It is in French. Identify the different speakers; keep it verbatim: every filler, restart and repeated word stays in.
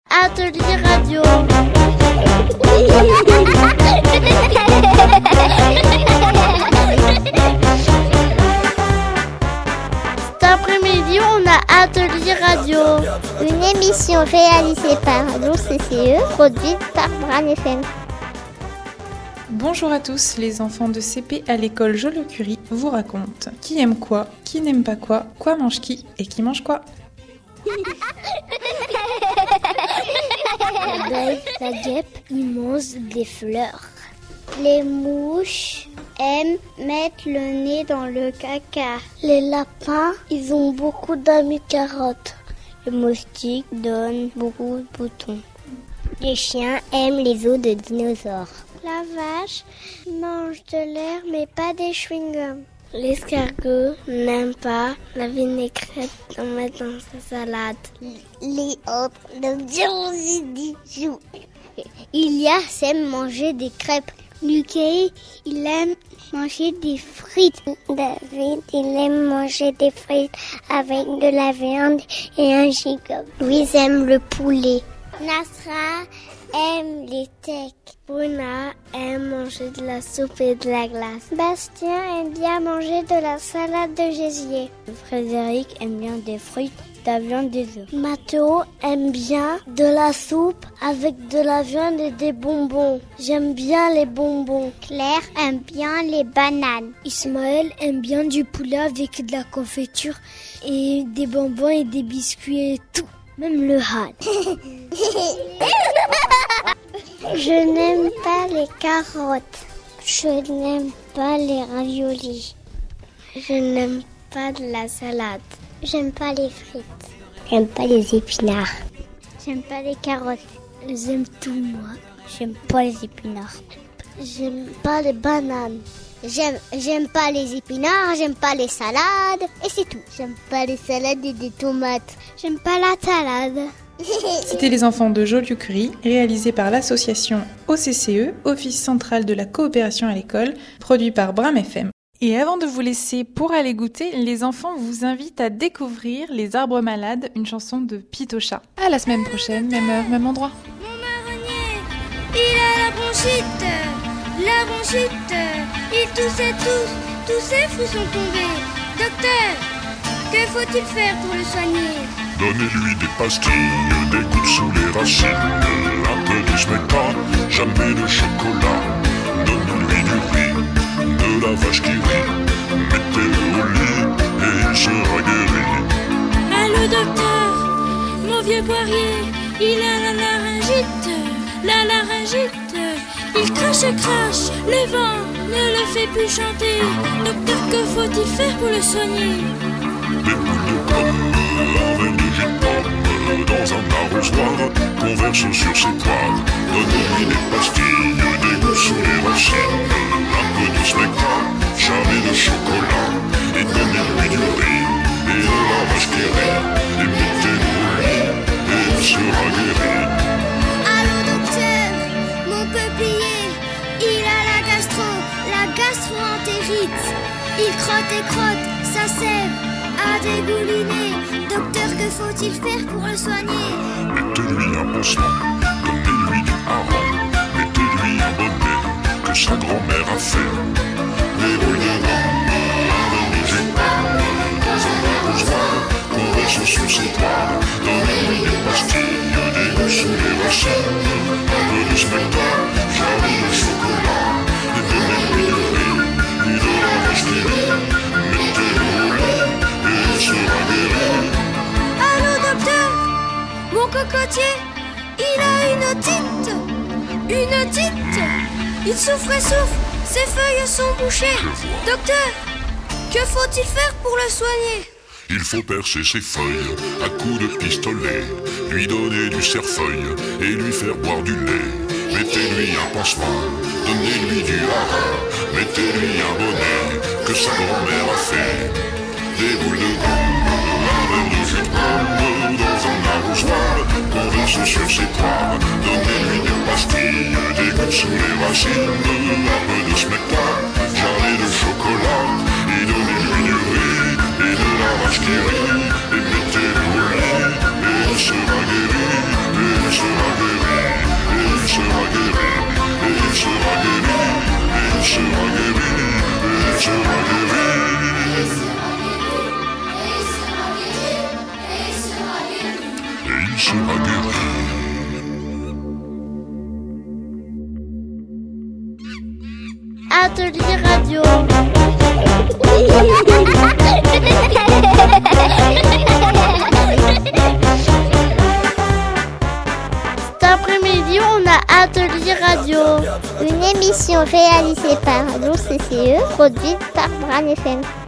Speaker 1: Atelier radio. Cet après-midi, on a Atelier radio.
Speaker 2: Une émission réalisée par l'O C C E, produite par Bran F M.
Speaker 3: Bonjour à tous, les enfants de C P à l'école Joliot-Curie vous racontent qui aime quoi, qui n'aime pas quoi, quoi mange qui et qui mange quoi.
Speaker 2: L'abeille, la guêpe, ils mangent des fleurs. Les mouches aiment mettre le nez dans le caca. Les lapins, ils ont beaucoup d'amis carottes. Les moustiques donnent beaucoup de boutons. Les chiens aiment les os de dinosaures. La vache mange de l'air mais pas des chewing-gums. L'escargot n'aime pas la vinaigrette qu'on met dans sa salade. Les autres n'aiment bien manger des joues. Ilias aime manger des crêpes. Lucas, il aime manger des frites. David, il aime manger des frites avec de la viande et un gigot. Louise aime le poulet. Nasra aime les steaks. Bruna aime manger de la soupe et de la glace. Bastien aime bien manger de la salade de gésier. Frédéric aime bien des fruits, de la viande, des œufs. Mathéo aime bien de la soupe avec de la viande et des bonbons. J'aime bien les bonbons. Claire aime bien les bananes. Ismaël aime bien du poulet avec de la confiture et des bonbons et des biscuits et tout. Même le Han. Je n'aime pas les carottes. Je n'aime pas les raviolis. Je n'aime pas de la salade. J'aime pas les frites. J'aime pas les épinards. J'aime pas les carottes. J'aime tout moi. J'aime pas les épinards. J'aime pas les bananes. J'aime, j'aime pas les épinards, j'aime pas les salades, et c'est tout. J'aime pas les salades et des tomates. J'aime pas la salade.
Speaker 3: C'était les enfants de Joliot-Curie, réalisés par l'association O C C E, Office central de la coopération à l'école, produit par Bram F M. Et avant de vous laisser pour aller goûter, les enfants vous invitent à découvrir Les Arbres Malades, une chanson de Pitocha. À la semaine prochaine, même heure, même endroit.
Speaker 4: Mon marronnier, il a la bronchite, la bronchite, il toussait tous, tous ses fruits sont tombés. Docteur, que faut-il faire pour le soigner?
Speaker 5: Donnez-lui des pastilles, des gouttes sous les racines, un peu de smecta, jamais de chocolat. Donnez-lui du riz, de la vache qui rit, mettez-le au lit et il sera guéri.
Speaker 4: Allô docteur, mon vieux poirier, il a la laryngite, la laryngite. Il crache et crache, le vent ne le fait plus chanter. Docteur, que faut-il faire pour le soigner?
Speaker 5: Des boules de pomme, un verre de jus de pomme, dans un arrosoir qu'on verse sur ses poires. Donnez-lui des pastilles, des gouttes sous les racines, un peu de smecta, jamais de chocolat. Et donnez-lui du riz, et de la vache qui rit, et mettez-le au lit, et il sera guéri.
Speaker 4: Allô docteur, mon peuplier, il a la gastro, la gastro-entérite. Il crotte et crotte, sa sève a dégouliné. Docteur, que faut-il faire pour le soigner?
Speaker 5: Mettez-lui un pansement, donnez-lui du hareng, mettez-lui un bonnet que sa grand-mère a fait. Des boules de gomme, un de jus de pomme, dans un arrosoir qu'on verse sur ses toits. Donnez-lui des pastilles, des gouttes sous les racines, un peu de smecta, jamais de chocolat. Et donnez-lui du riz, et de la vache qui rit, mettez-le au lit et il sera guéri.
Speaker 4: Allô docteur, mon cocotier, il a une otite, une otite. Il souffre et souffre, ses feuilles sont bouchées. Docteur, que faut-il faire pour le soigner?
Speaker 5: Il faut percer ses feuilles à coups de pistolet, lui donner du cerfeuil et lui faire boire du lait. Mettez-lui un pansement, donnez-lui du hareng, mettez-lui un bonnet que sa grand-mère a fait. Des boules de gomme, un verre de jus de pomme, dans un arrosoir qu'on verse sur ses toits. Donnez-lui des pastilles, des gouttes sous les racines, un peu de smecta, jamais de chocolat. Et donnez-lui du riz et de la vache qui rit, et mettez-le au lit, et il sera guéri, et il sera sera guéri, il sera guéri. Et il sera guéri.
Speaker 1: Atelier radio. Cet après-midi, on a Atelier radio.
Speaker 2: Une émission réalisée par l'O C C E, produite par Bran F M.